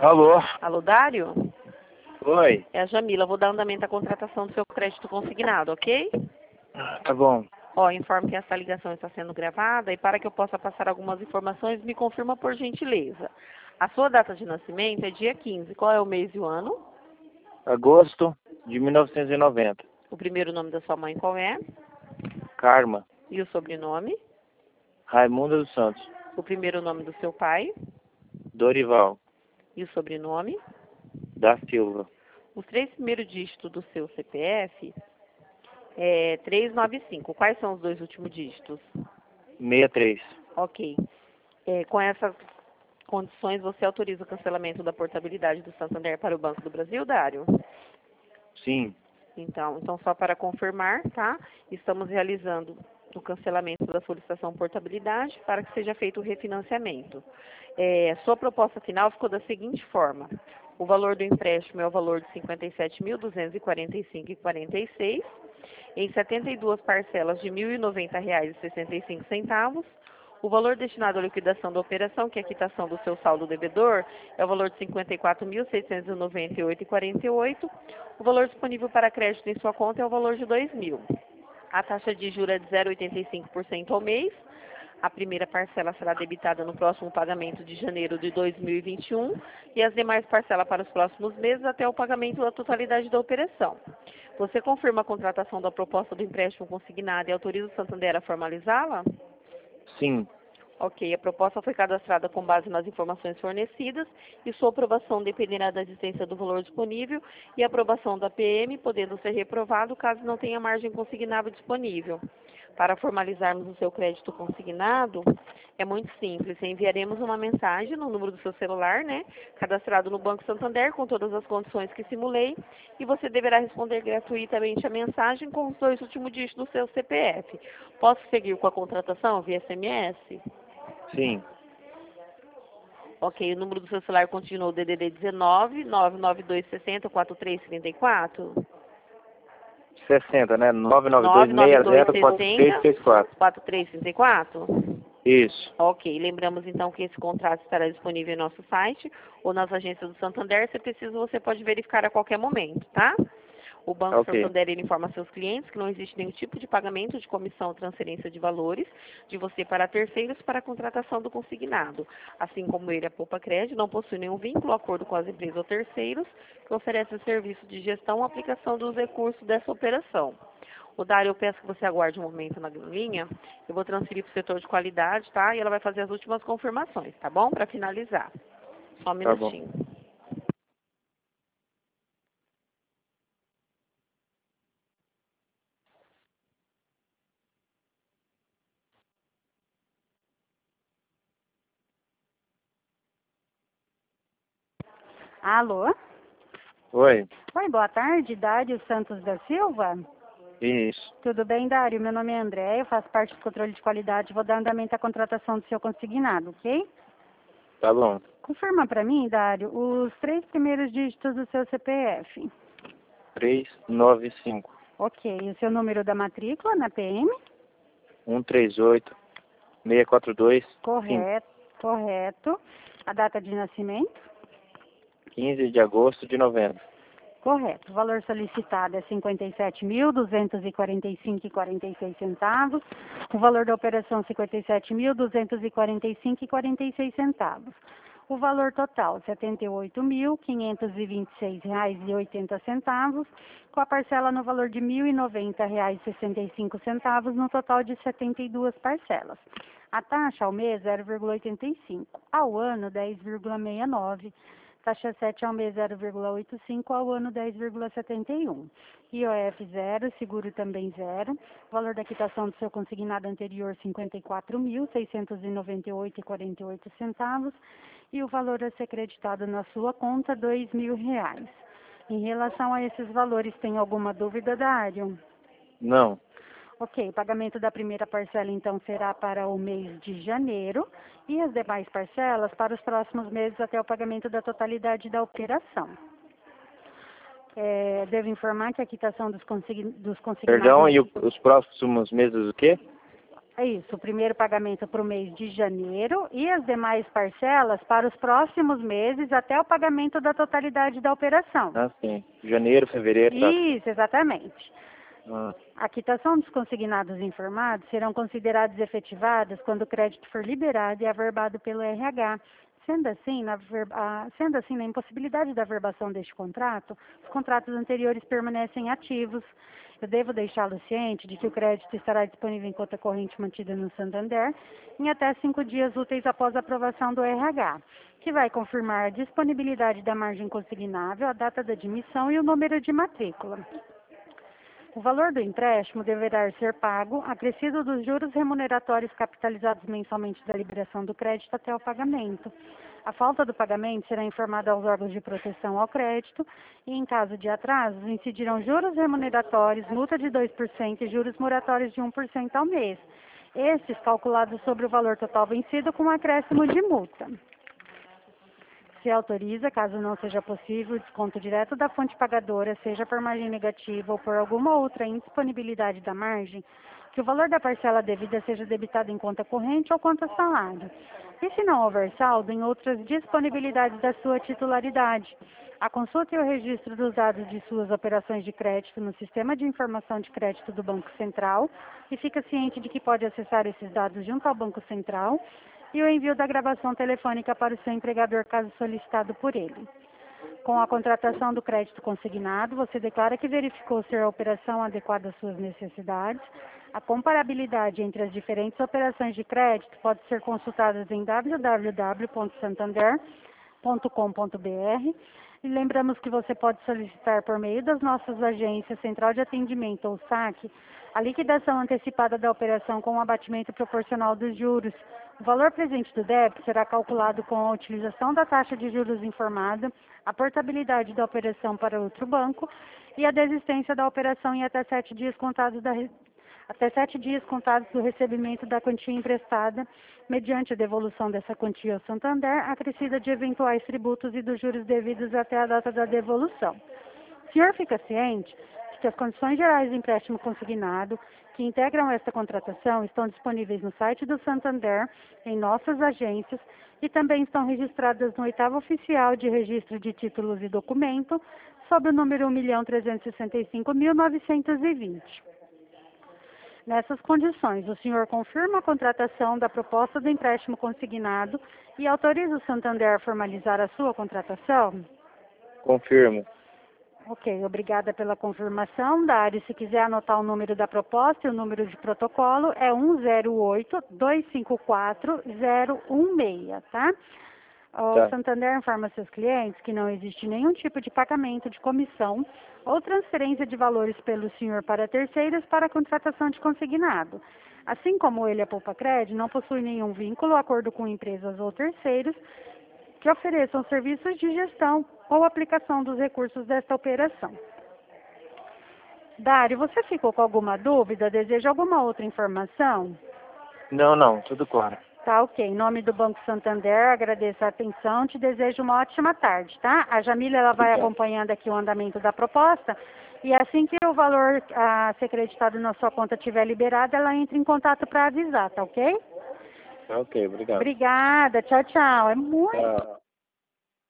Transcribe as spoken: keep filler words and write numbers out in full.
Alô? Alô, Dário? Oi. É a Jamila. Vou dar andamento à contratação do seu crédito consignado, ok? Tá bom. Ó, informo que essa ligação está sendo gravada e para que eu possa passar algumas informações, me confirma por gentileza. A sua data de nascimento é dia quinze. Qual é o mês e o ano? Agosto de mil novecentos e noventa. O primeiro nome da sua mãe qual é? Karma. E o sobrenome? Raimundo dos Santos. O primeiro nome do seu pai? Dorival. E o sobrenome? Da Silva. Os três primeiros dígitos do seu C P F é trezentos e noventa e cinco. Quais são os dois últimos dígitos? sessenta e três. Ok. É, com essas condições, você autoriza o cancelamento da portabilidade do Santander para o Banco do Brasil, Dário? Sim. Então, então, só para confirmar, tá? Estamos realizando o cancelamento da solicitação portabilidade para que seja feito o refinanciamento. É, sua proposta final ficou da seguinte forma. O valor do empréstimo é o valor de cinquenta e sete mil duzentos e quarenta e cinco reais e quarenta e seis centavos, em setenta e duas parcelas de mil e noventa reais e sessenta e cinco centavos. O valor destinado à liquidação da operação, que é a quitação do seu saldo devedor, é o valor de cinquenta e quatro mil seiscentos e noventa e oito reais e quarenta e oito centavos. O valor disponível para crédito em sua conta é o valor de dois mil reais. A taxa de juros é de zero vírgula oitenta e cinco por cento ao mês. A primeira parcela será debitada no próximo pagamento de janeiro de dois mil e vinte e um e as demais parcelas para os próximos meses até o pagamento da totalidade da operação. Você confirma a contratação da proposta do empréstimo consignado e autoriza o Santander a formalizá-la? Sim. Ok, a proposta foi cadastrada com base nas informações fornecidas e sua aprovação dependerá da existência do valor disponível e aprovação da P M, podendo ser reprovado caso não tenha margem consignável disponível. Para formalizarmos o seu crédito consignado, é muito simples. Enviaremos uma mensagem no número do seu celular, né, cadastrado no Banco Santander, com todas as condições que simulei, e você deverá responder gratuitamente a mensagem com os dois últimos dígitos do seu C P F. Posso seguir com a contratação via S M S? Sim. Ok, o número do seu celular continua o D D D dezenove, nove nove dois seis zero, quatro três três quatro? sessenta, né? nove nove dois nove nove seis dois zero quatro três seis quatro. quatro três três quatro? Isso. Ok, lembramos então que esse contrato estará disponível em nosso site ou nas agências do Santander. Se preciso, você pode verificar a qualquer momento, tá? O Banco Ok. Santander ele informa a seus clientes que não existe nenhum tipo de pagamento de comissão ou transferência de valores de você para terceiros para a contratação do consignado. Assim como ele, a Poupa Crédito, não possui nenhum vínculo ou acordo com as empresas ou terceiros que oferecem serviço de gestão ou aplicação dos recursos dessa operação. O Dário, eu peço que você aguarde um momento na linha. Eu vou transferir para o setor de qualidade, tá? E ela vai fazer as últimas confirmações, tá bom? Para finalizar. Só um Tá bom. minutinho. Alô? Oi. Oi, boa tarde, Dário Santos da Silva. Isso. Tudo bem, Dário? Meu nome é André, eu faço parte do controle de qualidade, vou dar andamento à contratação do seu consignado, ok? Tá bom. Confirma para mim, Dário, os três primeiros dígitos do seu C P F. três nove cinco. Ok, o seu número da matrícula na P M? um três oito seis quatro dois cinco. Correto, correto. A data de nascimento? quinze de agosto de novembro. Correto. O valor solicitado é cinquenta e sete mil duzentos e quarenta e cinco reais e quarenta e seis centavos. O valor da operação cinquenta e sete mil duzentos e quarenta e cinco reais e quarenta e seis centavos. O valor total setenta e oito mil quinhentos e vinte e seis reais e oitenta centavos, com a parcela no valor de mil e noventa reais e sessenta e cinco centavos, no total de setenta e duas parcelas. A taxa ao mês zero vírgula oitenta e cinco, ao ano dez vírgula sessenta e nove. Taxa sete ao mês zero vírgula oitenta e cinco, ao ano dez vírgula setenta e um. I O F zero, seguro também zero. Valor da quitação do seu consignado anterior cinquenta e quatro mil seiscentos e noventa e oito reais e quarenta e oito centavos. E o valor a ser creditado na sua conta, dois mil reais. Em relação a esses valores, tem alguma dúvida, Dário? Não. Ok, o pagamento da primeira parcela, então, será para o mês de janeiro e as demais parcelas para os próximos meses até o pagamento da totalidade da operação. É, devo informar que a quitação dos, consign dos consignados... Perdão, e o- os próximos meses o quê? É isso, o primeiro pagamento para o mês de janeiro e as demais parcelas para os próximos meses até o pagamento da totalidade da operação. Ah, sim. Janeiro, fevereiro, tá. Isso, exatamente. Ah, A quitação dos consignados informados serão consideradas efetivadas quando o crédito for liberado e averbado pelo R H. Sendo assim, na verba, ah, sendo assim, na impossibilidade da averbação deste contrato, os contratos anteriores permanecem ativos. Eu devo deixá-lo ciente de que o crédito estará disponível em conta corrente mantida no Santander em até cinco dias úteis após a aprovação do R H, que vai confirmar a disponibilidade da margem consignável, a data da admissão e o número de matrícula. O valor do empréstimo deverá ser pago, acrescido dos juros remuneratórios capitalizados mensalmente da liberação do crédito até o pagamento. A falta do pagamento será informada aos órgãos de proteção ao crédito e, em caso de atrasos, incidirão juros remuneratórios, multa de dois por cento e juros moratórios de um por cento ao mês. Estes calculados sobre o valor total vencido com acréscimo de multa. Se autoriza, caso não seja possível, o desconto direto da fonte pagadora, seja por margem negativa ou por alguma outra indisponibilidade da margem, que o valor da parcela devida seja debitado em conta corrente ou conta salário. E se não houver saldo, em outras disponibilidades da sua titularidade. A consulta e o registro dos dados de suas operações de crédito no Sistema de Informação de Crédito do Banco Central e fica ciente de que pode acessar esses dados junto ao Banco Central e o envio da gravação telefônica para o seu empregador, caso solicitado por ele. Com a contratação do crédito consignado, você declara que verificou ser a operação adequada às suas necessidades. A comparabilidade entre as diferentes operações de crédito pode ser consultada em w w w ponto santander ponto com ponto b r. E lembramos que você pode solicitar por meio das nossas agências, Central de Atendimento ou SAC, a liquidação antecipada da operação com o abatimento proporcional dos juros. O valor presente do débito será calculado com a utilização da taxa de juros informada, a portabilidade da operação para outro banco e a desistência da operação em até sete dias contados da até sete dias contados do recebimento da quantia emprestada, mediante a devolução dessa quantia ao Santander, acrescida de eventuais tributos e dos juros devidos até a data da devolução. O senhor fica ciente de que as condições gerais do empréstimo consignado que integram esta contratação estão disponíveis no site do Santander, em nossas agências, e também estão registradas no oitavo oficial de registro de títulos e documento, sob o número um milhão trezentos e sessenta e cinco mil novecentos e vinte. Nessas condições, o senhor confirma a contratação da proposta do empréstimo consignado e autoriza o Santander a formalizar a sua contratação? confirmo. Ok, obrigada pela confirmação. Dário, se quiser anotar o número da proposta e o número de protocolo, é um zero oito, dois cinco quatro, zero um seis, tá? O Tá. Santander informa seus clientes que não existe nenhum tipo de pagamento de comissão ou transferência de valores pelo senhor para terceiros para a contratação de consignado. Assim como ele, a Poupa Cred, não possui nenhum vínculo, acordo com empresas ou terceiros que ofereçam serviços de gestão ou aplicação dos recursos desta operação. Dário, você ficou com alguma dúvida? Deseja alguma outra informação? Não, não, tudo claro. Tá, ok. Em nome do Banco Santander, agradeço a atenção, te desejo uma ótima tarde, tá? A Jamila, ela vai Obrigado. acompanhando aqui o andamento da proposta e assim que o valor a ser creditado na sua conta estiver liberado, ela entra em contato para avisar, tá ok? Tá ok, obrigado. Obrigada, tchau, tchau. É muito... Tchau.